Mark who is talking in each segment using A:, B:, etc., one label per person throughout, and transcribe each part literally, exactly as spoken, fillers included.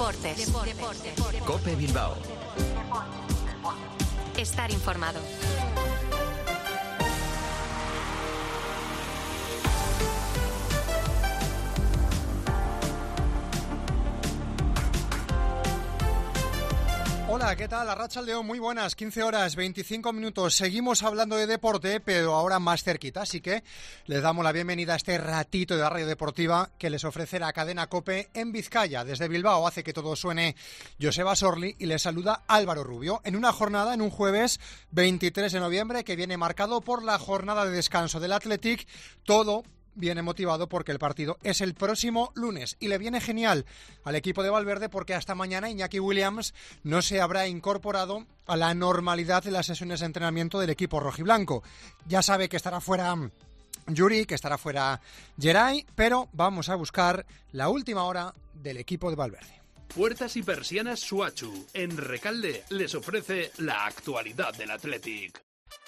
A: Deportes. Deportes. Deportes.
B: COPE Bilbao.
A: Estar informado.
C: Hola, ¿qué tal? Arratsaldeon, muy buenas, quince horas, veinticinco minutos. Seguimos hablando de deporte, pero ahora más cerquita, así que les damos la bienvenida a este ratito de la radio deportiva que les ofrece la cadena COPE en Vizcaya. Desde Bilbao hace que todo suene Joseba Sorli y les saluda Álvaro Rubio en una jornada, en un jueves veintitrés de noviembre que viene marcado por la jornada de descanso del Athletic. Todo viene motivado porque el partido es el próximo lunes y le viene genial al equipo de Valverde porque hasta mañana Iñaki Williams no se habrá incorporado a la normalidad de las sesiones de entrenamiento del equipo rojiblanco. Ya sabe que estará fuera Yuri, que estará fuera Geray, pero vamos a buscar la última hora del equipo de Valverde.
D: Puertas y persianas Suachu en Recalde les ofrece la actualidad del Athletic.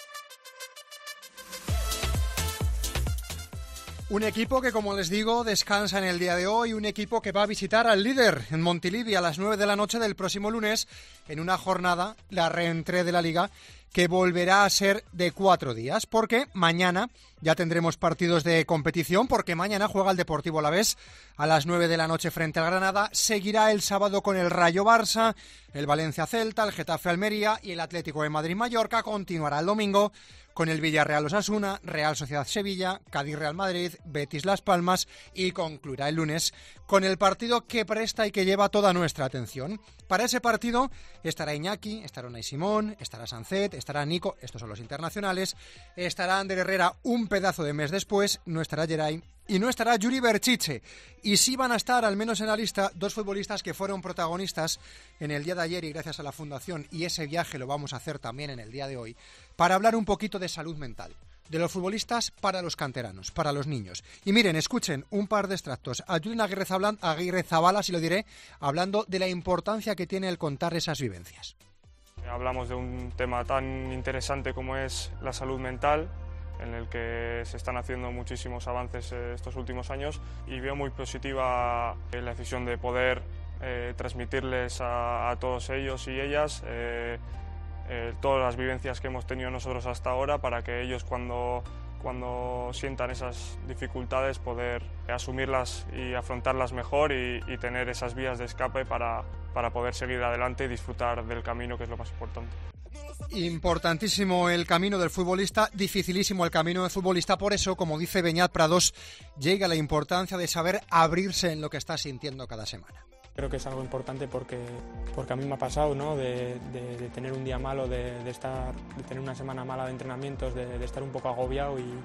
C: Un equipo que, como les digo, descansa en el día de hoy, un equipo que va a visitar al líder en Montilivi a las nueve de la noche del próximo lunes en una jornada, la reentrée de la Liga, que volverá a ser de cuatro días, porque mañana ya tendremos partidos de competición, porque mañana juega el Deportivo Alavés a las nueve de la noche frente al Granada, seguirá el sábado con el Rayo Barça, el Valencia Celta, el Getafe Almería y el Atlético de Madrid Mallorca, continuará el domingo con el Villarreal Osasuna, Real Sociedad Sevilla, Cádiz Real Madrid, Betis Las Palmas y concluirá el lunes con el partido que presta y que lleva toda nuestra atención. Para ese partido estará Iñaki, estará Unai Simón, estará Sancet, estará Nico, estos son los internacionales, estará Ander Herrera un pedazo de mes después, no estará Geray y no estará Yuri Berchiche. Y sí van a estar, al menos en la lista, dos futbolistas que fueron protagonistas en el día de ayer y gracias a la Fundación, y ese viaje lo vamos a hacer también en el día de hoy, para hablar un poquito de salud mental, de los futbolistas para los canteranos, para los niños. Y miren, escuchen un par de extractos. A Julen Aguirre Zabala, si lo diré, hablando de la importancia que tiene el contar esas vivencias.
E: Hablamos de un tema tan interesante como es la salud mental, en el que se están haciendo muchísimos avances estos últimos años, y veo muy positiva la decisión de poder eh, transmitirles a, a todos ellos y ellas eh, eh, todas las vivencias que hemos tenido nosotros hasta ahora, para que ellos cuando, cuando sientan esas dificultades poder asumirlas y afrontarlas mejor y, y tener esas vías de escape para, para poder seguir adelante y disfrutar del camino, que es lo más importante.
C: Importantísimo el camino del futbolista, dificilísimo el camino del futbolista, por eso, como dice Beñat Prados, llega la importancia de saber abrirse en lo que está sintiendo cada semana.
F: Creo que es algo importante porque, porque a mí me ha pasado, ¿no? de, de, de tener un día malo, de, de, estar, de tener una semana mala de entrenamientos, de, de estar un poco agobiado y,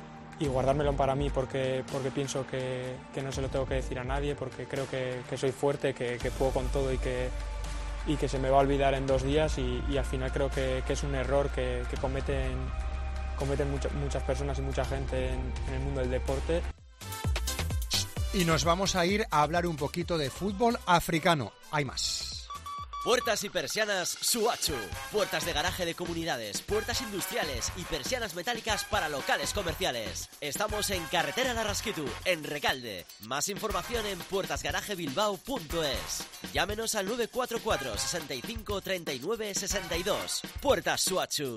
F: y guardármelo para mí porque, porque pienso que, que no se lo tengo que decir a nadie, porque creo que, que soy fuerte, que, que puedo con todo y que y que se me va a olvidar en dos días y, y al final creo que, que es un error que, que cometen, cometen mucha, muchas personas y mucha gente en, en el mundo del deporte.
C: Y nos vamos a ir a hablar un poquito de fútbol africano. Hay más.
G: Puertas y persianas Suachu. Puertas de garaje de comunidades, puertas industriales y persianas metálicas para locales comerciales. Estamos en Carretera Larrasquitu, en Recalde. Más información en puertas garaje bilbao punto es. Llámenos al nueve cuatro cuatro, sesenta y cinco, treinta y nueve, sesenta y dos. Puertas Suachu.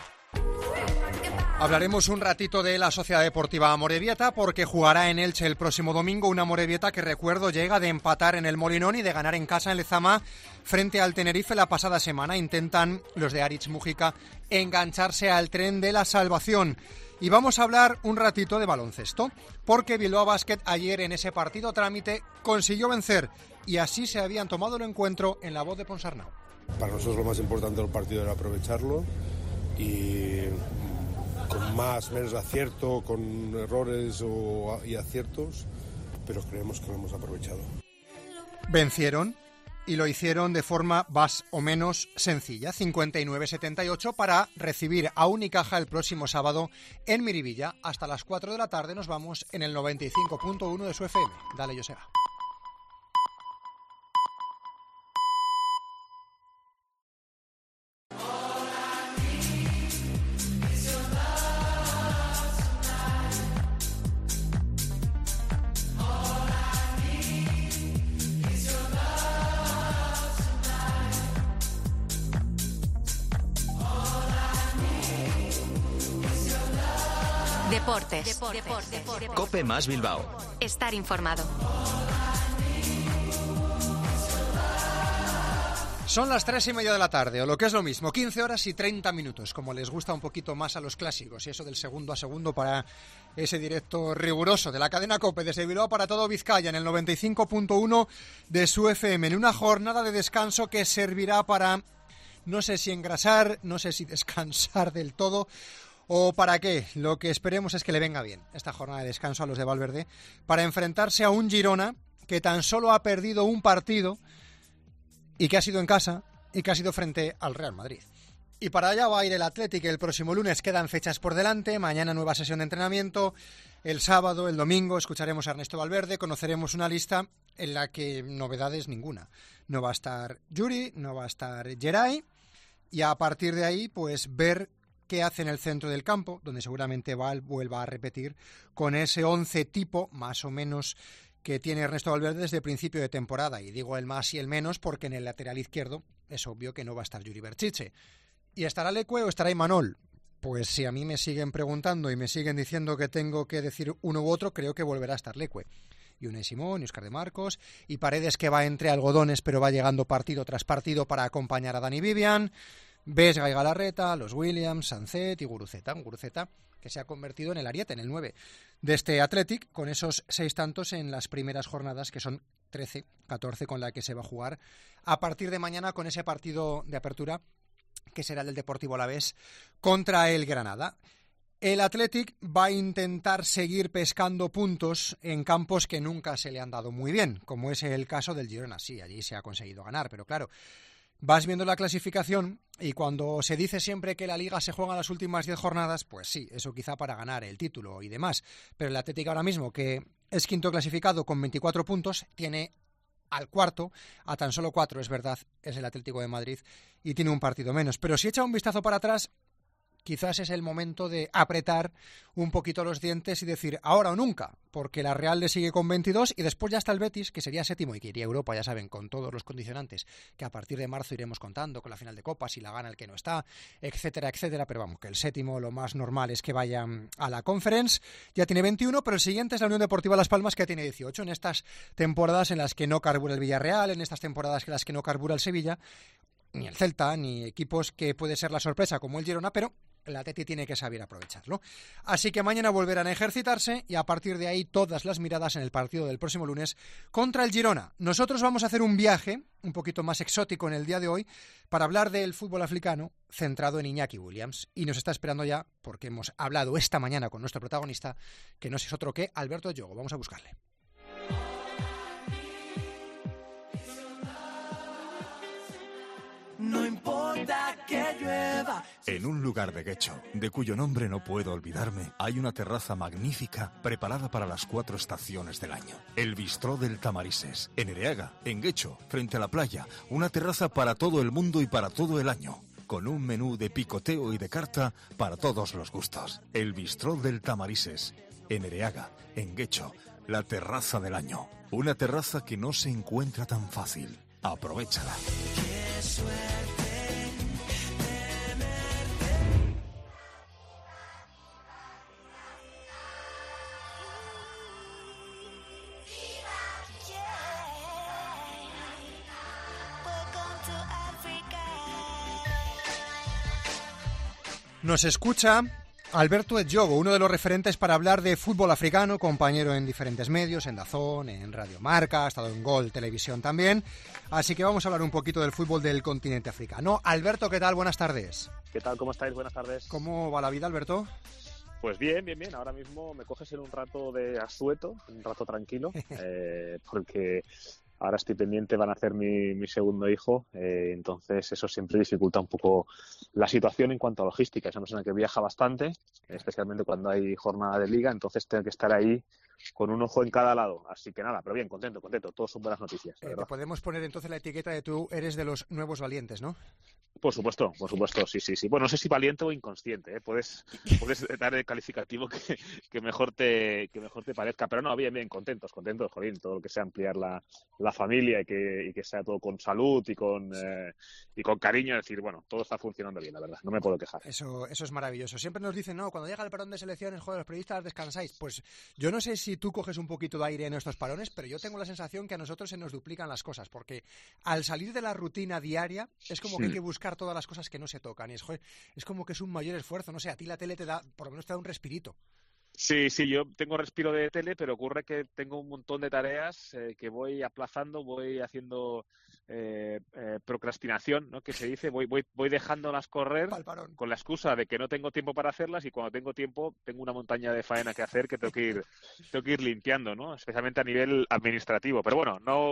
C: Hablaremos un ratito de la Sociedad Deportiva Amorebieta porque jugará en Elche el próximo domingo, una Amorebieta que, recuerdo, llega de empatar en el Molinón y de ganar en casa en Lezama frente al Tenerife la pasada semana. Intentan los de Aritz Mújica engancharse al tren de la salvación. Y vamos a hablar un ratito de baloncesto, porque Bilbao Basket ayer en ese partido trámite consiguió vencer y así se habían tomado el encuentro en la Voz de Ponsarnau.
H: Para nosotros lo más importante del partido era aprovecharlo y con más, menos acierto, con errores o, y aciertos, pero creemos que lo hemos aprovechado.
C: Vencieron y lo hicieron de forma más o menos sencilla, cincuenta y nueve a setenta y ocho, para recibir a Unicaja el próximo sábado en Miribilla. Hasta las cuatro de la tarde nos vamos en el noventa y cinco punto uno de su F M. Dale, Joseba.
A: Deportes. Deportes. Deportes.
B: COPE más Bilbao.
A: Estar informado.
C: Son las tres y media de la tarde, o lo que es lo mismo, quince horas y treinta minutos, como les gusta un poquito más a los clásicos, y eso del segundo a segundo para ese directo riguroso de la cadena COPE desde Bilbao para todo Vizcaya en el noventa y cinco punto uno de su F M, en una jornada de descanso que servirá para, no sé si engrasar, no sé si descansar del todo, o para qué. Lo que esperemos es que le venga bien esta jornada de descanso a los de Valverde para enfrentarse a un Girona que tan solo ha perdido un partido y que ha sido en casa y que ha sido frente al Real Madrid. Y para allá va a ir el Athletic el próximo lunes. Quedan fechas por delante, mañana nueva sesión de entrenamiento, el sábado, el domingo escucharemos a Ernesto Valverde, conoceremos una lista en la que novedades ninguna. No va a estar Yuri, no va a estar Geray, y a partir de ahí pues ver qué hace en el centro del campo, donde seguramente Val vuelva a repetir con ese once tipo más o menos que tiene Ernesto Valverde desde el principio de temporada, y digo el más y el menos porque en el lateral izquierdo es obvio que no va a estar Yuri Berchiche. ¿Y estará Lecue o estará Imanol? Pues si a mí me siguen preguntando y me siguen diciendo que tengo que decir uno u otro, creo que volverá a estar Lecue. Y Unai Simón, y Óscar de Marcos, y Paredes, que va entre algodones pero va llegando partido tras partido para acompañar a Dani Vivian, Vesga y Galarreta, los Williams, Sancet y Guruceta, un Guruceta que se ha convertido en el ariete, en el nueve de este Athletic, con esos seis tantos en las primeras jornadas, que son trece, catorce con la que se va a jugar a partir de mañana con ese partido de apertura que será el del Deportivo Alavés contra el Granada. El Athletic va a intentar seguir pescando puntos en campos que nunca se le han dado muy bien, como es el caso del Girona. Sí, allí se ha conseguido ganar, pero claro, vas viendo la clasificación y cuando se dice siempre que la Liga se juega en las últimas diez jornadas, pues sí, eso quizá para ganar el título y demás. Pero el Athletic ahora mismo, que es quinto clasificado con veinticuatro puntos, tiene al cuarto a tan solo cuatro, es verdad, es el Atlético de Madrid y tiene un partido menos. Pero si echa un vistazo para atrás, quizás es el momento de apretar un poquito los dientes y decir ahora o nunca, porque la Real le sigue con veintidós y después ya está el Betis, que sería séptimo y que iría a Europa, ya saben, con todos los condicionantes que a partir de marzo iremos contando, con la final de Copa, si la gana el que no está, etcétera, etcétera, pero vamos, que el séptimo lo más normal es que vaya a la Conference, ya tiene veintiuno, pero el siguiente es la Unión Deportiva Las Palmas, que tiene dieciocho, en estas temporadas en las que no carbura el Villarreal, en estas temporadas en las que no carbura el Sevilla, ni el Celta, ni equipos que puede ser la sorpresa como el Girona, pero el Atleti tiene que saber aprovecharlo. Así que mañana volverán a ejercitarse y a partir de ahí todas las miradas en el partido del próximo lunes contra el Girona. Nosotros vamos a hacer un viaje un poquito más exótico en el día de hoy para hablar del fútbol africano centrado en Iñaki Williams. Y nos está esperando ya, porque hemos hablado esta mañana con nuestro protagonista, que no es otro que Alberto Yogo. Vamos a buscarle.
I: No importa que llueva.
J: En un lugar de Guecho, de cuyo nombre no puedo olvidarme, hay una terraza magnífica preparada para las cuatro estaciones del año. El Bistró del Tamarises, en Ereaga, en Guecho, frente a la playa. Una terraza para todo el mundo y para todo el año, con un menú de picoteo y de carta para todos los gustos. El Bistró del Tamarises, en Ereaga, en Guecho, la terraza del año. Una terraza que no se encuentra tan fácil. Aprovéchala.
I: Qué suerte tenerte.
C: Nos escucha Alberto Yogo, uno de los referentes para hablar de fútbol africano, compañero en diferentes medios, en Dazón, en Radio Marca, ha estado en Gol Televisión también. Así que vamos a hablar un poquito del fútbol del continente africano. Alberto, ¿qué tal? Buenas tardes.
K: ¿Qué tal? ¿Cómo estáis? Buenas tardes.
C: ¿Cómo va la vida, Alberto?
K: Pues bien, bien, bien. Ahora mismo me coges en un rato de asueto, un rato tranquilo, eh, porque ahora estoy pendiente, van a hacer mi, mi segundo hijo, eh, entonces eso siempre dificulta un poco la situación en cuanto a logística. Es una persona que viaja bastante, especialmente cuando hay jornada de liga, entonces tengo que estar ahí con un ojo en cada lado. Así que nada, pero bien, contento, contento. Todos son buenas noticias.
C: Eh, te podemos poner entonces la etiqueta de tú eres de los nuevos valientes, ¿no?
K: Por supuesto, por supuesto, sí, sí, sí. Bueno, no sé si valiente o inconsciente, ¿eh? Puedes, puedes dar el calificativo que, que mejor te que mejor te parezca, pero no, bien, bien, contentos, contentos, jolín, todo lo que sea ampliar la, la familia y que, y que sea todo con salud y con eh, y con cariño, es decir, bueno, todo está funcionando bien, la verdad, no me puedo quejar.
C: Eso, eso es maravilloso. Siempre nos dicen, no, cuando llega el parón de selecciones, joder, los periodistas descansáis. Pues yo no sé si tú coges un poquito de aire en estos parones, pero yo tengo la sensación que a nosotros se nos duplican las cosas, porque al salir de la rutina diaria es como que hay que buscar todas las cosas que no se tocan y es, joder, es como que es un mayor esfuerzo, no sé, a ti la tele te da, por lo menos te da un respirito.
K: Sí, sí, yo tengo respiro de tele, pero ocurre que tengo un montón de tareas eh, que voy aplazando, voy haciendo eh, eh, procrastinación, ¿no? Que se dice, voy, voy, voy dejándolas correr con la excusa de que no tengo tiempo para hacerlas y cuando tengo tiempo tengo una montaña de faena que hacer que tengo que ir, tengo que ir limpiando, ¿no? Especialmente a nivel administrativo. Pero bueno, no...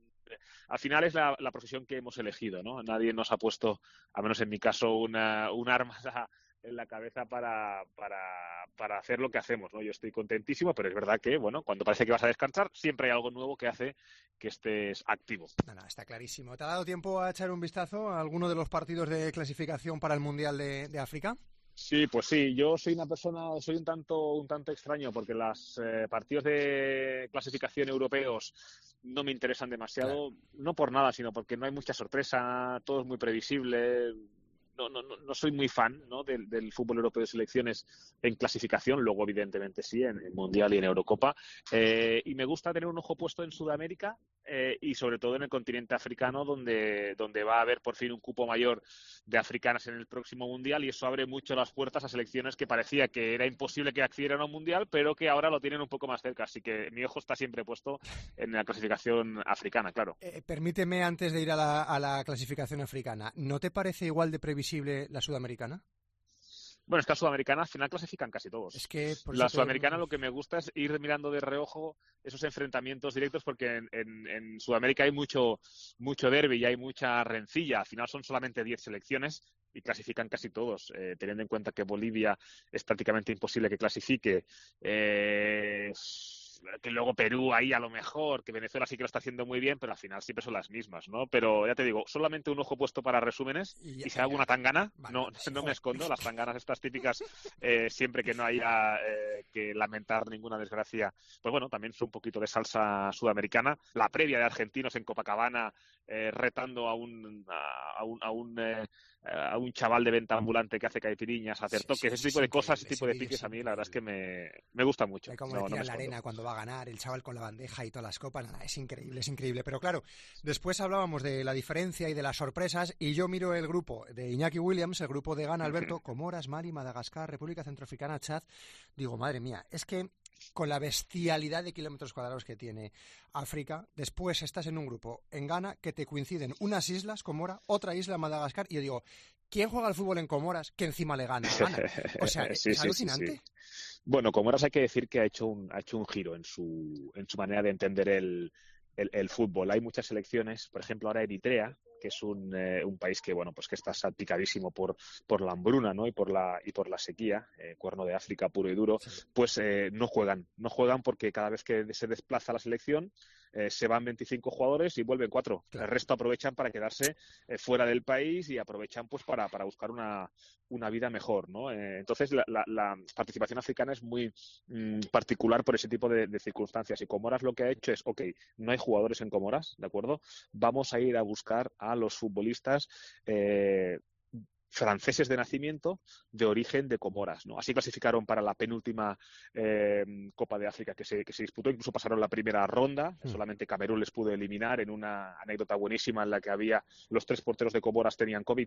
K: Al final es la, la profesión que hemos elegido, ¿no? Nadie nos ha puesto, al menos en mi caso, una, un arma en la cabeza para, para, para hacer lo que hacemos, ¿no? Yo estoy contentísimo, pero es verdad que, bueno, cuando parece que vas a descansar, siempre hay algo nuevo que hace que estés activo.
C: No, no, está clarísimo. ¿Te ha dado tiempo a echar un vistazo a alguno de los partidos de clasificación para el Mundial de, de África?
K: Sí, pues sí, yo soy una persona, soy un tanto, un tanto extraño porque los eh, partidos de clasificación europeos no me interesan demasiado, claro. No por nada, sino porque no hay mucha sorpresa, todo es muy previsible. No, no, no soy muy fan, ¿no? del, del fútbol europeo de selecciones en clasificación, luego evidentemente sí, en el Mundial y en Eurocopa. Eh, y me gusta tener un ojo puesto en Sudamérica eh, y sobre todo en el continente africano, donde, donde va a haber por fin un cupo mayor de africanas en el próximo Mundial y eso abre mucho las puertas a selecciones que parecía que era imposible que accedieran a un Mundial, pero que ahora lo tienen un poco más cerca. Así que mi ojo está siempre puesto en la clasificación africana, claro.
C: Eh, permíteme, antes de ir a la, a la clasificación africana, ¿no te parece igual de previsible la sudamericana?
K: Bueno, es que la sudamericana al final clasifican casi todos.
C: Es que por
K: la
C: te...
K: sudamericana lo que me gusta es ir mirando de reojo esos enfrentamientos directos porque en, en, en Sudamérica hay mucho, mucho derbi y hay mucha rencilla. Al final son solamente diez selecciones y clasifican casi todos, eh, teniendo en cuenta que Bolivia es prácticamente imposible que clasifique. Eh... que luego Perú ahí a lo mejor, que Venezuela sí que lo está haciendo muy bien, pero al final siempre son las mismas, ¿no? Pero ya te digo, solamente un ojo puesto para resúmenes y, ya, y si hay alguna tangana, vale, no, sí, no me escondo, las tanganas estas típicas, eh, siempre que no haya eh, que lamentar ninguna desgracia, pues bueno, también son un poquito de salsa sudamericana. La previa de argentinos en Copacabana eh, retando a un a, a un, a un eh, a un chaval de venta ambulante que hace caipiriñas, hacer toques, sí, sí, ese tipo de cosas, ese tipo de piques a mí la verdad es que me, me gusta mucho.
C: Hay como
K: no,
C: le tira
K: no
C: la arena cuando va a ganar, el chaval con la bandeja y todas las copas, nada, es increíble, es increíble. Pero claro, después hablábamos de la diferencia y de las sorpresas y yo miro el grupo de Iñaki Williams, el grupo de Ghana, Alberto, Comoras, Mali, Madagascar, República Centroafricana, Chad. Digo, madre mía, es que con la bestialidad de kilómetros cuadrados que tiene África, después estás en un grupo en Ghana que te coinciden unas islas, Comora, otra isla, Madagascar, y yo digo, ¿quién juega al fútbol en Comoras que encima le gana? gana? O sea, es,
K: sí,
C: es
K: sí,
C: alucinante.
K: Sí, sí. Bueno, Comoras hay que decir que ha hecho un, ha hecho un giro en su, en su manera de entender el, el, el fútbol. Hay muchas selecciones, por ejemplo, ahora Eritrea, que es un, eh, un país que bueno pues que está salpicadísimo por por la hambruna, ¿no? y por la y por la sequía, eh, cuerno de África puro y duro, pues eh, no juegan, no juegan porque cada vez que se desplaza la selección eh, se van veinticinco jugadores y vuelven cuatro. Claro. El resto aprovechan para quedarse eh, fuera del país y aprovechan pues para, para buscar una, una vida mejor, ¿no? Eh, entonces la, la, la participación africana es muy mmm, particular por ese tipo de, de circunstancias y Comoras lo que ha hecho es, ok, no hay jugadores en Comoras, ¿de acuerdo? Vamos a ir a buscar a los futbolistas eh, franceses de nacimiento de origen de Comoras, ¿no? Así clasificaron para la penúltima eh, Copa de África que se, que se disputó, incluso pasaron la primera ronda, mm. solamente Camerún les pudo eliminar en una anécdota buenísima en la que había los tres porteros de Comoras tenían COVID.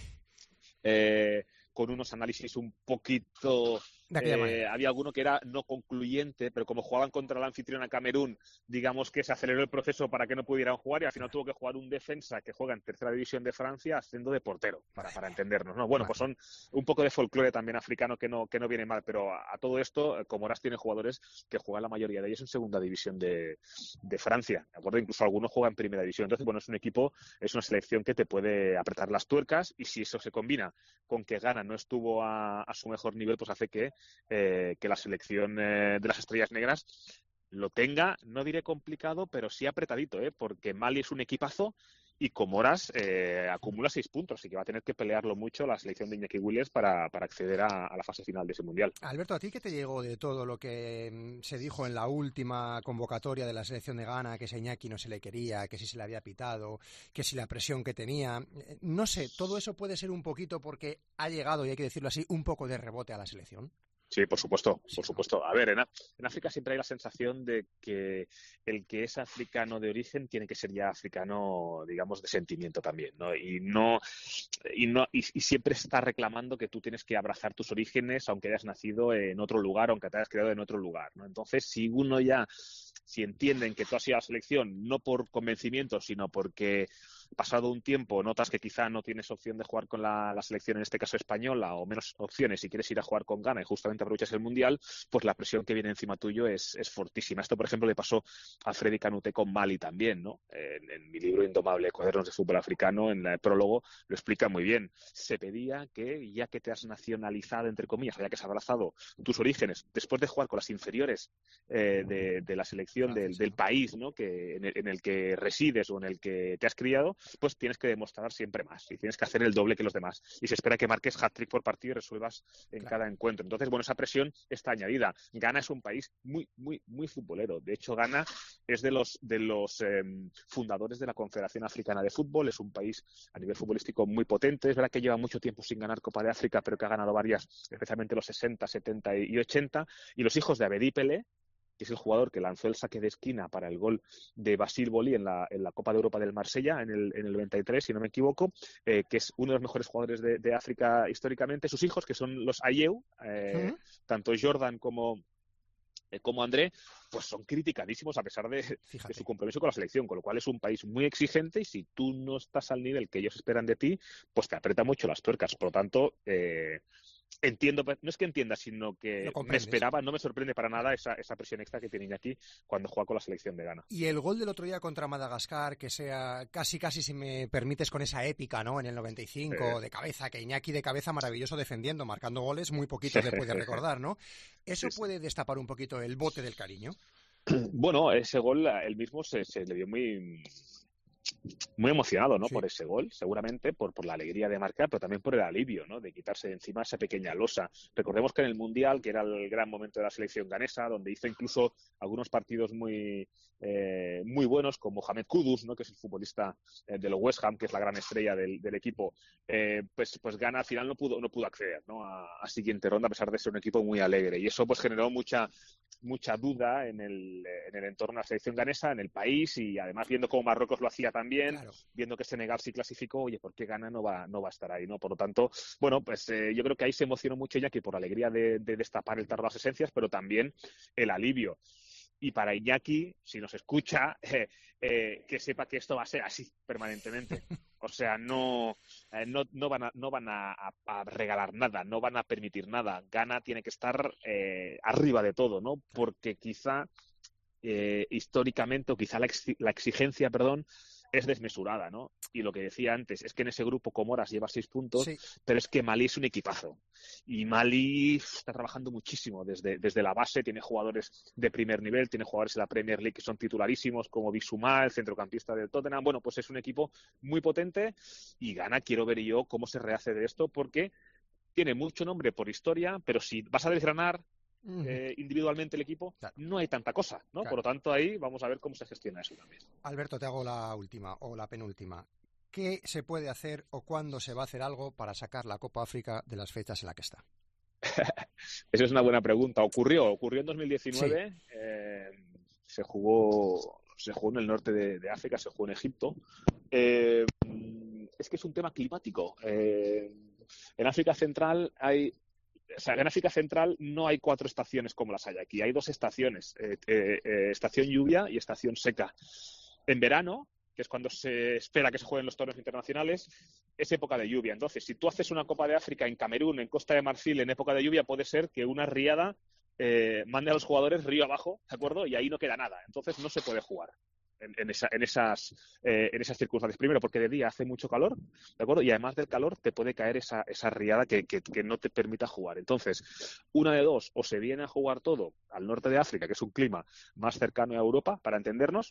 K: eh, con unos análisis un poquito... Eh, había alguno que era no concluyente, pero como jugaban contra la anfitriona Camerún, digamos que se aceleró el proceso para que no pudieran jugar y al final tuvo que jugar un defensa que juega en tercera división de Francia haciendo de portero, para, para entendernos, ¿no? Bueno, pues son un poco de folclore también africano que no, que no viene mal, pero a, a todo esto, Comoras tiene jugadores que juegan la mayoría de ellos en segunda división de, de Francia, ¿de acuerdo? Incluso algunos juegan en primera división. Entonces, bueno, es un equipo, es una selección que te puede apretar las tuercas y si eso se combina con que Ghana no estuvo a, a su mejor nivel, pues hace que eh, que la selección eh, de las Estrellas Negras lo tenga, no diré complicado, pero sí apretadito, ¿eh? Porque Mali es un equipazo y Comoras eh, acumula seis puntos, así que va a tener que pelearlo mucho la selección de Iñaki Williams para, para acceder a, a la fase final de ese Mundial.
C: Alberto, ¿a ti qué te llegó de todo lo que se dijo en la última convocatoria de la selección de Ghana, que ese Iñaki no se le quería, que si se le había pitado, que si la presión que tenía? No sé, ¿todo eso puede ser un poquito porque ha llegado, y hay que decirlo así, un poco de rebote a la selección?
K: Sí, por supuesto, por supuesto. A ver, en, en África siempre hay la sensación de que el que es africano de origen tiene que ser ya africano, digamos, de sentimiento también, ¿no? Y no, y no, y, y siempre está reclamando que tú tienes que abrazar tus orígenes, aunque hayas nacido en otro lugar, aunque te hayas criado en otro lugar, ¿no? Entonces, si uno ya, si entienden que tú has ido a la selección, no por convencimiento, sino porque pasado un tiempo notas que quizá no tienes opción de jugar con la, la selección, en este caso española, o menos opciones si quieres ir a jugar con Ghana y justamente aprovechas el Mundial, pues la presión que viene encima tuyo es, es fortísima. Esto, por ejemplo, le pasó a Freddy Canute con Mali también, ¿no? En, en mi libro Indomable, Cuadernos de Fútbol Africano, en el prólogo lo explica muy bien. Se pedía que, ya que te has nacionalizado, entre comillas, o ya que has abrazado tus orígenes, después de jugar con las inferiores eh, de, de la selección del, del país, ¿no? Que, en, el, en el que resides o en el que te has criado, pues tienes que demostrar siempre más y tienes que hacer el doble que los demás. Y se espera que marques hat-trick por partido y resuelvas en claro. cada encuentro. Entonces, bueno, esa presión está añadida. Ghana es un país muy, muy, muy futbolero. De hecho, Ghana es de los, de los eh, fundadores de la Confederación Africana de Fútbol. Es un país a nivel futbolístico muy potente. Es verdad que lleva mucho tiempo sin ganar Copa de África, pero que ha ganado varias, especialmente los sesenta, setenta y ochenta. Y los hijos de Abedi Pelé, que es el jugador que lanzó el saque de esquina para el gol de Basile Boli en la, en la Copa de Europa del Marsella en el, en el noventa y tres, si no me equivoco, eh, que es uno de los mejores jugadores de, de África históricamente. Sus hijos, que son los Ayew, eh, ¿Mm? tanto Jordan como, eh, como André, pues son criticadísimos a pesar de, de su compromiso con la selección, con lo cual es un país muy exigente y si tú no estás al nivel que ellos esperan de ti, pues te aprieta mucho las tuercas. Por lo tanto, eh, entiendo, no es que entienda, sino que me esperaba, no me sorprende para nada esa, esa presión extra que tiene Iñaki cuando juega con la selección de Ghana.
C: Y el gol del otro día contra Madagascar, que sea casi, casi, si me permites, con esa épica, ¿no? En el noventa y cinco, eh. de cabeza, que Iñaki de cabeza maravilloso defendiendo, marcando goles, muy poquitos le puede recordar, ¿no? ¿Eso sí, puede destapar un poquito el bote del cariño?
K: Bueno, ese gol, él mismo se, se le dio muy... muy emocionado, ¿no? Sí. Por ese gol, seguramente por, por la alegría de marcar, pero también por el alivio, ¿no? De quitarse de encima esa pequeña losa. Recordemos que en el Mundial, que era el gran momento de la selección ganesa, donde hizo incluso algunos partidos muy eh, muy buenos, como Mohamed Kudus, ¿no? Que es el futbolista eh, de los West Ham, que es la gran estrella del, del equipo, eh, pues, pues Ghana al final no pudo, no pudo acceder, ¿no? A, a siguiente ronda, a pesar de ser un equipo muy alegre. Y eso pues generó mucha mucha duda en el, en el entorno de la selección ganesa, en el país, y además viendo cómo Marruecos lo hacía también, claro. viendo que Senegal sí clasificó, oye, ¿por qué Ghana no va, no va a estar ahí, ¿no? Por lo tanto, bueno, pues eh, yo creo que ahí se emocionó mucho Iñaki por la alegría de, de destapar el tarro de las esencias, pero también el alivio. Y para Iñaki, si nos escucha, eh, eh, que sepa que esto va a ser así permanentemente. O sea, no, eh, no, no van, a, no van a, a regalar nada, no van a permitir nada. Ghana tiene que estar eh, arriba de todo, ¿no? Porque quizá eh, históricamente, o quizá la, ex, la exigencia, perdón, es desmesurada, ¿no? Y lo que decía antes es que en ese grupo Comoras lleva seis puntos, sí. pero es que Malí es un equipazo. Y Malí está trabajando muchísimo desde, desde la base, tiene jugadores de primer nivel, tiene jugadores en la Premier League que son titularísimos, como Bissouma, el centrocampista del Tottenham. Bueno, pues es un equipo muy potente y Ghana, quiero ver yo cómo se rehace de esto, porque tiene mucho nombre por historia, pero si vas a desgranar Eh, individualmente el equipo, claro. no hay tanta cosa, ¿no? Claro. Por lo tanto, ahí vamos a ver cómo se gestiona eso también.
C: Alberto, te hago la última o la penúltima. ¿Qué se puede hacer o cuándo se va a hacer algo para sacar la Copa África de las fechas en las que está?
K: Esa es una buena pregunta. Ocurrió, ocurrió en dos mil diecinueve, sí. eh, se jugó se jugó en el norte de, de África, se jugó en Egipto. Eh, es que es un tema climático. Eh, en África Central hay O sea, en África Central no hay cuatro estaciones como las hay aquí. Hay dos estaciones, eh, eh, eh, estación lluvia y estación seca. En verano, que es cuando se espera que se jueguen los torneos internacionales, es época de lluvia. Entonces, si tú haces una Copa de África en Camerún, en Costa de Marfil, en época de lluvia, puede ser que una riada eh, mande a los jugadores río abajo, ¿de acuerdo? Y ahí no queda nada. Entonces, no se puede jugar. en, en, esa, en, esas, eh, en esas circunstancias. Primero, porque de día hace mucho calor, ¿de acuerdo? Y además del calor te puede caer esa, esa riada que, que, que no te permita jugar. Entonces, una de dos, o se viene a jugar todo al norte de África, que es un clima más cercano a Europa, para entendernos,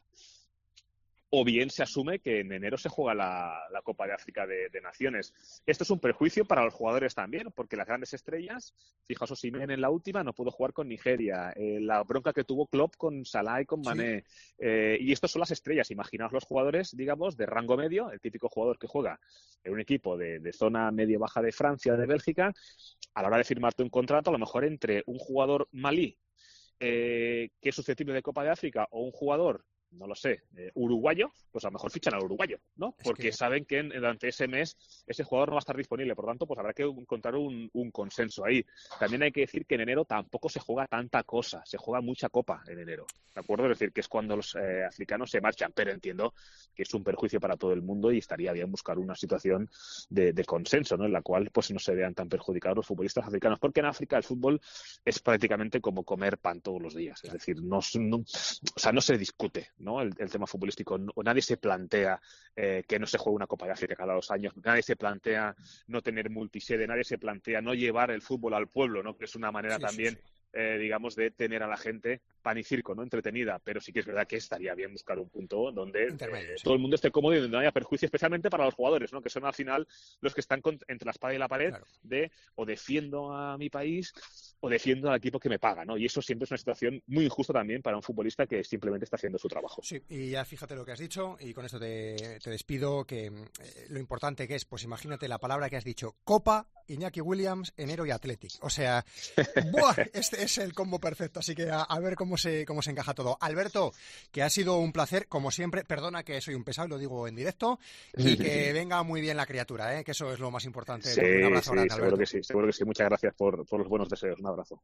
K: o bien se asume que en enero se juega la, la Copa de África de, de Naciones. Esto es un perjuicio para los jugadores también, porque las grandes estrellas, fijaos, Osimhen en la última no pudo jugar con Nigeria, eh, la bronca que tuvo Klopp con Salah y con Mané, sí. eh, y estos son las estrellas. Imaginaos los jugadores, digamos, de rango medio, el típico jugador que juega en un equipo de, de zona medio-baja de Francia, de Bélgica, a la hora de firmarte un contrato, a lo mejor entre un jugador malí eh, que es susceptible de Copa de África o un jugador no lo sé, eh, uruguayo, pues a lo mejor fichan al uruguayo, ¿no? Porque que... saben que en, durante ese mes ese jugador no va a estar disponible, por lo tanto, pues habrá que encontrar un, un consenso ahí. También hay que decir que en enero tampoco se juega tanta cosa, se juega mucha copa en enero, ¿de acuerdo? Es decir, que es cuando los eh, africanos se marchan, pero entiendo que es un perjuicio para todo el mundo y estaría bien buscar una situación de, de consenso, ¿no? En la cual pues no se vean tan perjudicados los futbolistas africanos, porque en África el fútbol es prácticamente como comer pan todos los días, es decir, no, no, o sea, no se discute, ¿no? El, el tema futbolístico, no, nadie se plantea eh, que no se juegue una Copa de África cada dos años, nadie se plantea no tener multisede, nadie se plantea no llevar el fútbol al pueblo, ¿no? Que es una manera sí, también sí, sí. Eh, digamos, de tener a la gente pan y circo, ¿no? Entretenida, pero sí que es verdad que estaría bien buscar un punto donde eh, sí. todo el mundo esté cómodo y donde no haya perjuicio, especialmente para los jugadores, ¿no? Que son al final los que están con, entre la espada y la pared, claro. de o defiendo a mi país o defiendo al equipo que me paga, ¿no? Y eso siempre es una situación muy injusta también para un futbolista que simplemente está haciendo su trabajo.
C: Sí, y ya fíjate lo que has dicho, y con esto te, te despido, que eh, lo importante que es, pues imagínate la palabra que has dicho, Copa, Iñaki Williams, enero y Athletic. O sea, ¡buah! Este es el combo perfecto, así que a, a ver cómo se, cómo se encaja todo. Alberto, que ha sido un placer, como siempre, perdona que soy un pesado, lo digo en directo, y que venga muy bien la criatura, ¿eh? Que eso es lo más importante.
K: Sí,
C: un abrazo
K: sí,
C: grande,
K: seguro
C: Alberto.
K: que sí, seguro que sí. Muchas gracias por, por los buenos deseos. Un abrazo.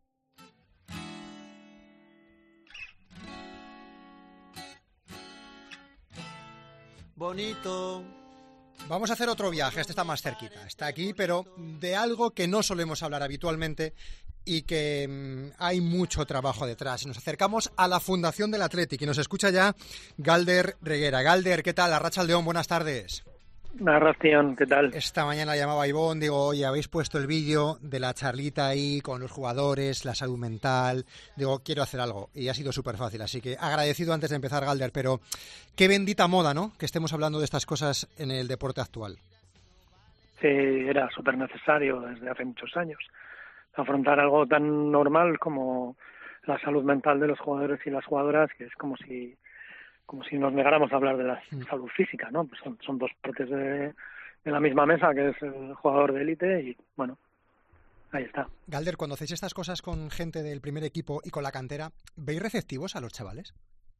C: Bonito. Vamos a hacer otro viaje, este está más cerquita, está aquí, pero de algo que no solemos hablar habitualmente y que mmm, hay mucho trabajo detrás. Nos acercamos a la Fundación del Athletic y nos escucha ya Galder Reguera. Galder, ¿qué tal? Arratsaldeon, buenas tardes.
B: Narración, ¿qué tal?
C: Esta mañana llamaba a Ivonne, digo, oye, habéis puesto el vídeo de la charlita ahí con los jugadores, la salud mental, digo, quiero hacer algo, y ha sido súper fácil, así que agradecido antes de empezar, Galder, pero qué bendita moda, ¿no?, que estemos hablando de estas cosas en el deporte actual.
B: Sí, era súper necesario desde hace muchos años, afrontar algo tan normal como la salud mental de los jugadores y las jugadoras, que es como si... como si nos negáramos a hablar de la salud física, ¿no? Pues son, son dos partes de, de la misma mesa, que es el jugador de élite y, bueno, ahí está.
C: Galder, cuando hacéis estas cosas con gente del primer equipo y con la cantera, ¿veis receptivos a los chavales?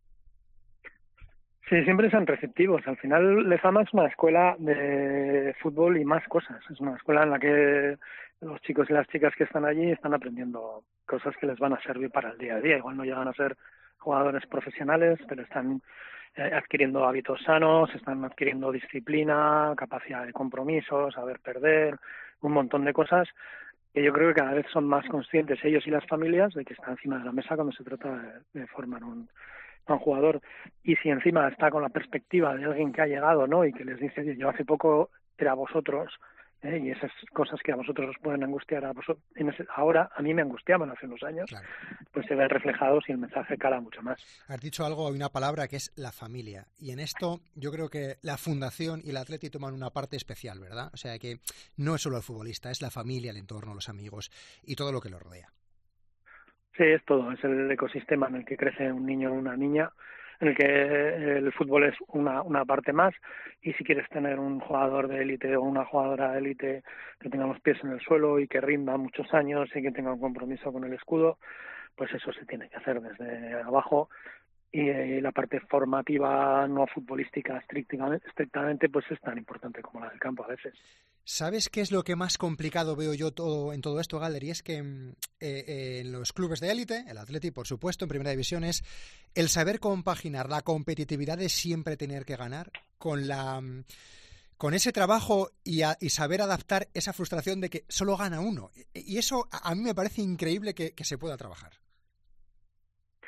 B: Sí, siempre son receptivos. Al final, Lezama es una escuela de fútbol y más cosas. Es una escuela en la que los chicos y las chicas que están allí están aprendiendo cosas que les van a servir para el día a día. Igual no llegan a ser jugadores profesionales, pero están eh, adquiriendo hábitos sanos, están adquiriendo disciplina, capacidad de compromiso, saber perder, un montón de cosas que yo creo que cada vez son más conscientes ellos y las familias de que está encima de la mesa cuando se trata de, de formar un, un jugador. Y si encima está con la perspectiva de alguien que ha llegado, ¿no?, y que les dice, yo hace poco era vosotros, ¿eh? Y esas cosas que a vosotros os pueden angustiar a vosotros, en ese, ahora a mí me angustiaban hace unos años, claro. Pues se ven reflejados y el mensaje cala mucho más.
C: Has dicho algo, hay una palabra que es la familia, y en esto yo creo que la Fundación y el Athletic toman una parte especial, ¿verdad? O sea que no es solo el futbolista, es la familia, el entorno, los amigos y todo lo que lo rodea.
B: Sí, es todo, es el ecosistema en el que crece un niño o una niña, en el que el fútbol es una, una parte más, y si quieres tener un jugador de élite o una jugadora de élite que tenga los pies en el suelo y que rinda muchos años y que tenga un compromiso con el escudo, pues eso se tiene que hacer desde abajo, y eh, la parte formativa no futbolística estrictamente, estrictamente pues es tan importante como la del campo a veces.
C: ¿Sabes qué es lo que más complicado veo yo todo en todo esto, Galder? Y es que eh, eh, en los clubes de élite, el Athletic, por supuesto, en primera división, es el saber compaginar la competitividad de siempre tener que ganar con la con ese trabajo y, a, y saber adaptar esa frustración de que solo gana uno. Y eso a, a mí me parece increíble que, que se pueda trabajar.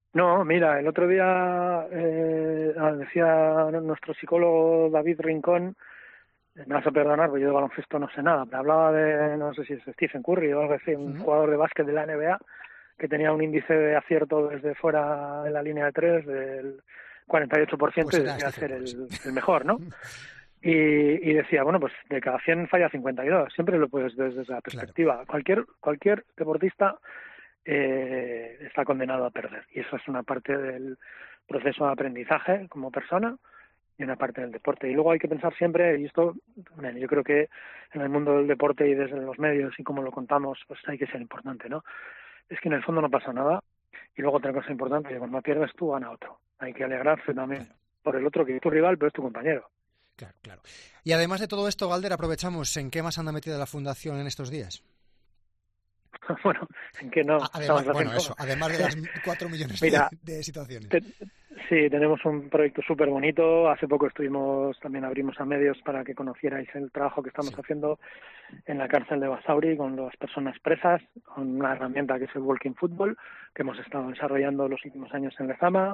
B: No, mira, el otro día eh, decía nuestro psicólogo David Rincón, me vas a perdonar porque yo de baloncesto no sé nada, pero hablaba de, no sé si es Stephen Curry o algo así, un uh-huh. jugador de básquet de la N B A que tenía un índice de acierto desde fuera de la línea de tres del cuarenta y ocho por ciento pues y decía ser el, el mejor, ¿no? Y, y decía, bueno, pues de cada cien falla cincuenta y dos, siempre lo puedes ver desde esa perspectiva. Claro. Cualquier cualquier deportista eh, está condenado a perder, y eso es una parte del proceso de aprendizaje como persona y una parte del deporte. Y luego hay que pensar siempre, y esto, bueno, yo creo que en el mundo del deporte y desde los medios y como lo contamos, pues hay que ser importante, ¿no? Es que en el fondo no pasa nada, y luego otra cosa importante, que cuando pierdes tú, gana otro. Hay que alegrarse también claro. por el otro, que es tu rival, pero es tu compañero.
C: Claro, claro. Y además de todo esto, Galder, aprovechamos, ¿en qué más anda metida la Fundación en estos días?
B: Bueno, en qué no.
C: Además, bueno, eso, además de las cuatro millones Mira, de, de situaciones.
B: Te, sí, tenemos un proyecto súper bonito. Hace poco estuvimos, también abrimos a medios para que conocierais el trabajo que estamos sí. haciendo en la cárcel de Basauri con las personas presas, con una herramienta que es el Walking Football, que hemos estado desarrollando los últimos años en Lezama.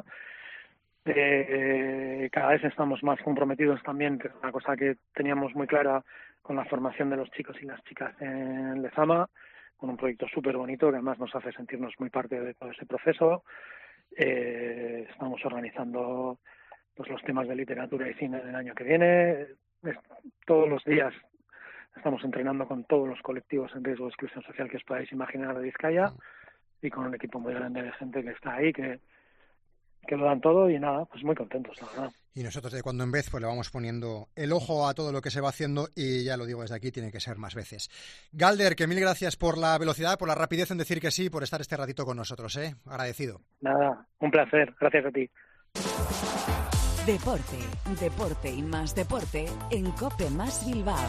B: Eh, cada vez estamos más comprometidos también, que es una cosa que teníamos muy clara, con la formación de los chicos y las chicas en Lezama, con un proyecto súper bonito que además nos hace sentirnos muy parte de todo ese proceso. Eh, estamos organizando pues los temas de literatura y cine del año que viene. Es, todos los días estamos entrenando con todos los colectivos en riesgo de exclusión social que os podáis imaginar de Vizcaya, y con un equipo muy grande de gente que está ahí, que que lo dan todo, y nada, pues muy contentos, la verdad.
C: Y nosotros de cuando en vez pues le vamos poniendo el ojo a todo lo que se va haciendo, y ya lo digo desde aquí, tiene que ser más veces. Galder, que mil gracias por la velocidad, por la rapidez en decir que sí, por estar este ratito con nosotros, ¿eh? Agradecido.
B: Nada, un placer, gracias a ti.
L: Deporte, deporte y más deporte en COPE Más Bilbao.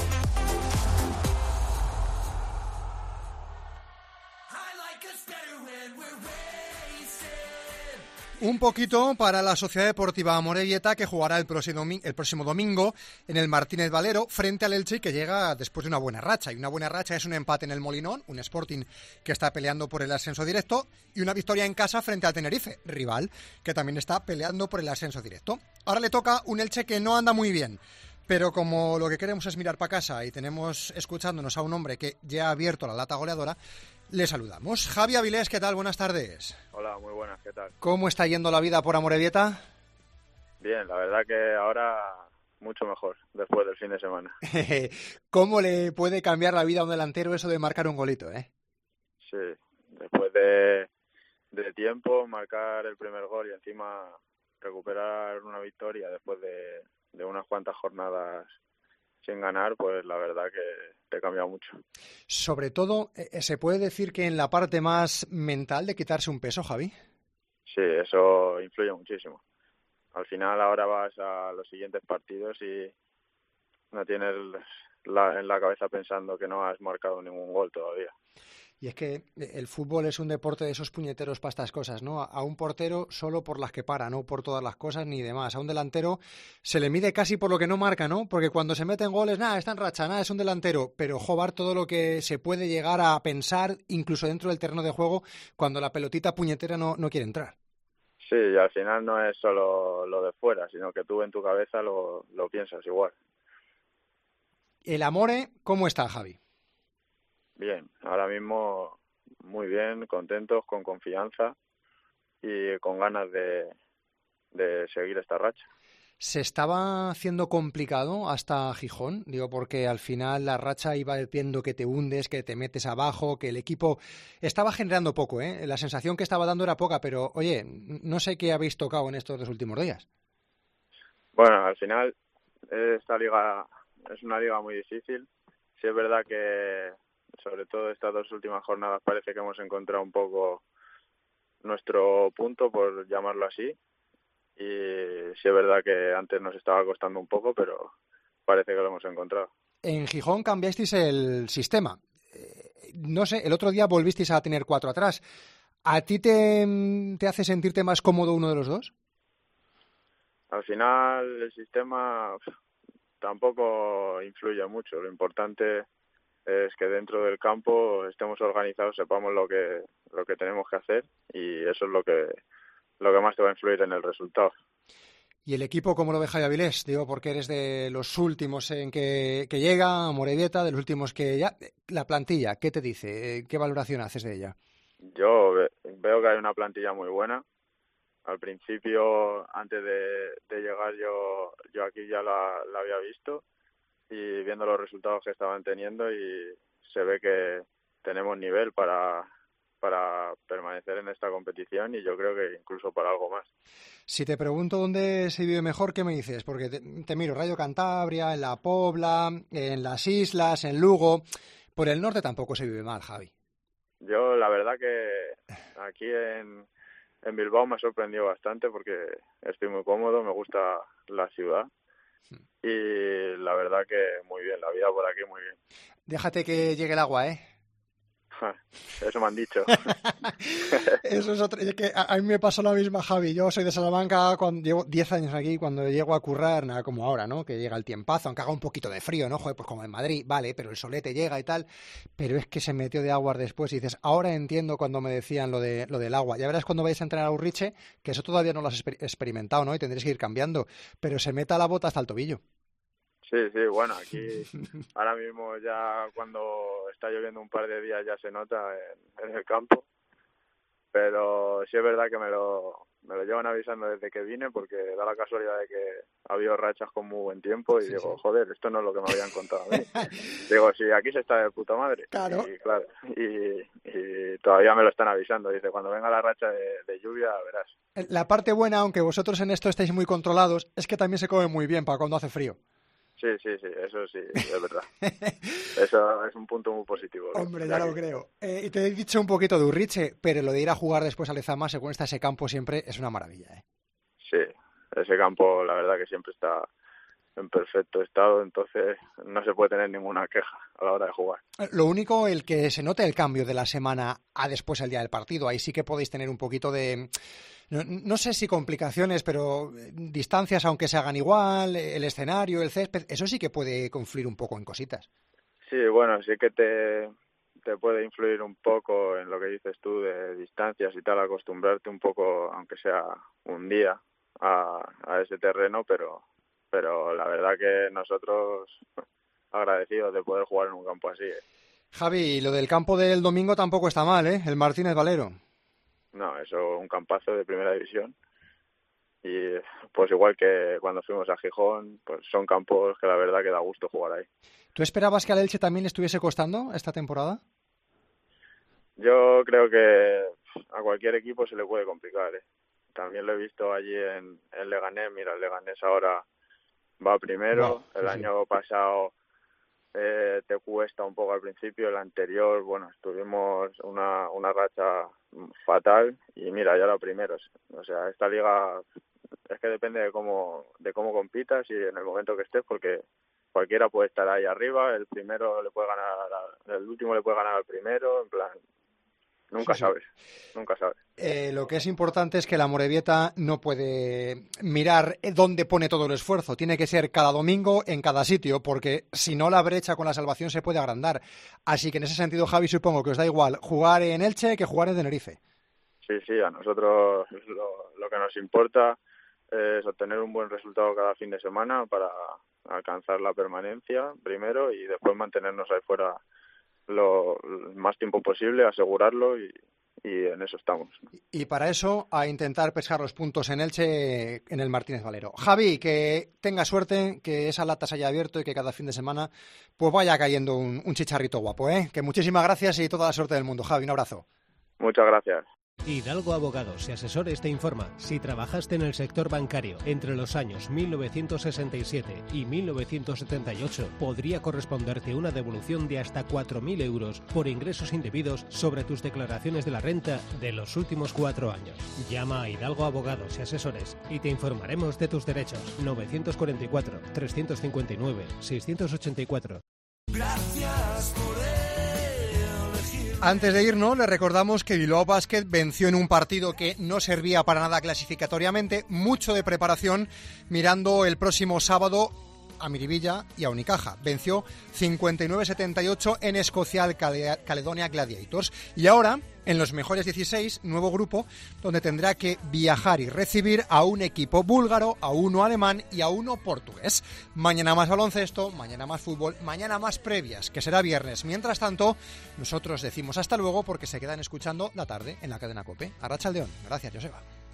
C: Un poquito para la Sociedad Deportiva Amorebieta, que jugará el próximo, el próximo domingo en el Martínez Valero frente al Elche, que llega después de una buena racha. Y una buena racha es un empate en el Molinón, un Sporting que está peleando por el ascenso directo, y una victoria en casa frente al Tenerife, rival que también está peleando por el ascenso directo. Ahora le toca un Elche que no anda muy bien, pero como lo que queremos es mirar para casa y tenemos escuchándonos a un hombre que ya ha abierto la lata goleadora, le saludamos. Javi Avilés, ¿qué tal? Buenas tardes.
M: Hola, muy buenas, ¿qué tal?
C: ¿Cómo está yendo la vida por Amorebieta?
M: Bien, la verdad que ahora mucho mejor, después del fin de semana.
C: ¿Cómo le puede cambiar la vida a un delantero eso de marcar un golito, eh?
M: Sí, después de, de tiempo, marcar el primer gol y encima recuperar una victoria después de, de unas cuantas jornadas sin ganar, pues la verdad que te cambia mucho.
C: Sobre todo, ¿se puede decir que en la parte más mental de quitarse un peso, Javi?
M: Sí, eso influye muchísimo. Al final ahora vas a los siguientes partidos y no tienes la, en la cabeza pensando que no has marcado ningún gol todavía.
C: Y es que el fútbol es un deporte de esos puñeteros para estas cosas, ¿no? A un portero solo por las que para, no por todas las cosas ni demás. A un delantero se le mide casi por lo que no marca, ¿no? Porque cuando se meten goles, nada, está en racha, nada, es un delantero. Pero, joder, todo lo que se puede llegar a pensar, incluso dentro del terreno de juego, cuando la pelotita puñetera no, no quiere entrar.
M: Sí, y al final no es solo lo de fuera, sino que tú en tu cabeza lo, lo piensas igual.
C: El Amore, ¿cómo está, Javi?
M: Bien, ahora mismo muy bien, contentos, con confianza y con ganas de, de seguir esta racha.
C: ¿Se estaba haciendo complicado hasta Gijón? Digo, porque al final la racha iba viendo que te hundes, que te metes abajo, que el equipo estaba generando poco, ¿eh? La sensación que estaba dando era poca, pero oye, no sé qué habéis tocado en estos dos últimos días.
M: Bueno, al final esta liga es una liga muy difícil. Sí es verdad que sobre todo estas dos últimas jornadas parece que hemos encontrado un poco nuestro punto, por llamarlo así, y sí es verdad que antes nos estaba costando un poco, pero parece que lo hemos encontrado.
C: En Gijón cambiasteis el sistema. Eh, no sé, el otro día volvisteis a tener cuatro atrás. ¿A ti te, te hace sentirte más cómodo uno de los dos?
M: Al final el sistema tampoco influye mucho. Lo importante es que dentro del campo estemos organizados, sepamos lo que lo que tenemos que hacer, y eso es lo que lo que más te va a influir en el resultado.
C: ¿Y el equipo cómo lo ve Javi Avilés? Digo, porque eres de los últimos en que, que llega, Amorebieta, de los últimos que ya... La plantilla, ¿qué te dice? ¿Qué valoración haces de ella?
M: Yo ve, veo que hay una plantilla muy buena. Al principio, antes de, de llegar, yo yo aquí ya la, la había visto y viendo los resultados que estaban teniendo, y se ve que tenemos nivel para... para permanecer en esta competición, y yo creo que incluso para algo más.
C: Si te pregunto dónde se vive mejor, ¿qué me dices? Porque te, te miro Rayo Cantabria, en La Pobla, en las islas, en Lugo. Por el norte tampoco se vive mal, Javi.
M: Yo la verdad que aquí en, en Bilbao me ha sorprendido bastante porque estoy muy cómodo, me gusta la ciudad y la verdad que muy bien, la vida por aquí muy bien.
C: Déjate que llegue el agua, ¿eh?
M: Eso me han dicho.
C: Eso es otro. Es que a, a mí me pasó la misma, Javi. Yo soy de Salamanca, cuando llevo diez años aquí, cuando llego a currar, nada como ahora, ¿no? Que llega el tiempazo, aunque haga un poquito de frío, ¿no? Joder, pues como en Madrid, vale, pero el solete llega y tal. Pero es que se metió de aguas después y dices, ahora entiendo cuando me decían lo de lo del agua. Ya verás cuando vayas a entrenar a Urriche, que eso todavía no lo has exper- experimentado, ¿no? Y tendréis que ir cambiando. Pero se meta la bota hasta el tobillo.
M: Sí, sí, bueno, aquí ahora mismo ya cuando está lloviendo un par de días ya se nota en, en el campo, pero sí es verdad que me lo, me lo llevan avisando desde que vine, porque da la casualidad de que ha habido rachas con muy buen tiempo y sí, digo, sí. joder, esto no es lo que me habían contado a mí. Digo, sí, aquí se está de puta madre.
C: Claro.
M: Y, claro, y, y todavía me lo están avisando, dice, cuando venga la racha de, de lluvia verás.
C: La parte buena, aunque vosotros en esto estáis muy controlados, es que también se come muy bien para cuando hace frío.
M: Sí, sí, sí, eso sí, es verdad. Eso es un punto muy positivo.
C: Hombre, ya lo creo. Eh, y te he dicho un poquito de Urriche, pero lo de ir a jugar después a Lezama, según está ese campo, siempre es una maravilla, ¿eh?
M: Sí, ese campo la verdad que siempre está en perfecto estado, entonces no se puede tener ninguna queja a la hora de jugar.
C: Lo único, el que se note el cambio de la semana a después el día del partido, ahí sí que podéis tener un poquito de... No, no sé si complicaciones, pero distancias aunque se hagan igual, el escenario, el césped, eso sí que puede confluir un poco en cositas.
M: Sí, bueno, sí que te, te puede influir un poco en lo que dices tú de distancias y tal, acostumbrarte un poco, aunque sea un día, a, a ese terreno, pero, pero la verdad que nosotros agradecidos de poder jugar en un campo así. ¿eh?
C: Javi, lo del campo del domingo tampoco está mal, ¿eh? El Martínez Valero.
M: No, eso un campazo de primera división y pues igual que cuando fuimos a Gijón, pues son campos que la verdad que da gusto jugar ahí.
C: ¿Tú esperabas que al Elche también le estuviese costando esta temporada?
M: Yo creo que a cualquier equipo se le puede complicar, ¿eh? También lo he visto allí en, en Leganés, mira, el Leganés ahora va primero, no, sí, el año sí. pasado eh, te cuesta un poco al principio, el anterior, bueno, estuvimos una, una racha fatal y mira, ya lo primeros. O sea, esta liga es que depende de cómo de cómo compitas y en el momento que estés, porque cualquiera puede estar ahí arriba, el primero le puede ganar, a, el último le puede ganar al primero, en plan, nunca sí, sabes, sí. nunca sabes.
C: Eh, lo que es importante es que la Amorebieta no puede mirar dónde pone todo el esfuerzo, tiene que ser cada domingo en cada sitio, porque si no la brecha con la salvación se puede agrandar. Así que en ese sentido, Javi, supongo que os da igual jugar en Elche que jugar en Tenerife.
M: Sí, sí, a nosotros lo, lo que nos importa es obtener un buen resultado cada fin de semana para alcanzar la permanencia primero y después mantenernos ahí fuera lo más tiempo posible, asegurarlo y, y en eso estamos.
C: Y para eso a intentar pescar los puntos en Elche, en el Martínez Valero. Javi, que tenga suerte, que esa lata se haya abierto y que cada fin de semana pues vaya cayendo un, un chicharrito guapo, ¿eh? Que muchísimas gracias y toda la suerte del mundo. Javi, un abrazo.
M: Muchas gracias.
N: Hidalgo Abogados y Asesores te informa. Si trabajaste en el sector bancario entre los años mil novecientos sesenta y siete y mil novecientos setenta y ocho, podría corresponderte una devolución de hasta cuatro mil euros por ingresos indebidos sobre tus declaraciones de la renta de los últimos cuatro años. Llama a Hidalgo Abogados y Asesores y te informaremos de tus derechos. novecientos cuarenta y cuatro, trescientos cincuenta y nueve, seiscientos ochenta y cuatro.
I: Gracias por
C: Antes de irnos, le recordamos que Bilbao Basket venció en un partido que no servía para nada clasificatoriamente, mucho de preparación, mirando el próximo sábado a Miribilla y a Unicaja. Venció cincuenta y nueve a setenta y ocho en Escocia al Caledonia Gladiators. Y ahora En los mejores dieciséis, nuevo grupo, donde tendrá que viajar y recibir a un equipo búlgaro, a uno alemán y a uno portugués. Mañana más baloncesto, mañana más fútbol, mañana más previas, que será viernes. Mientras tanto, nosotros decimos hasta luego porque se quedan escuchando La Tarde en la cadena COPE. Arratsaldeon. Gracias, Joseba.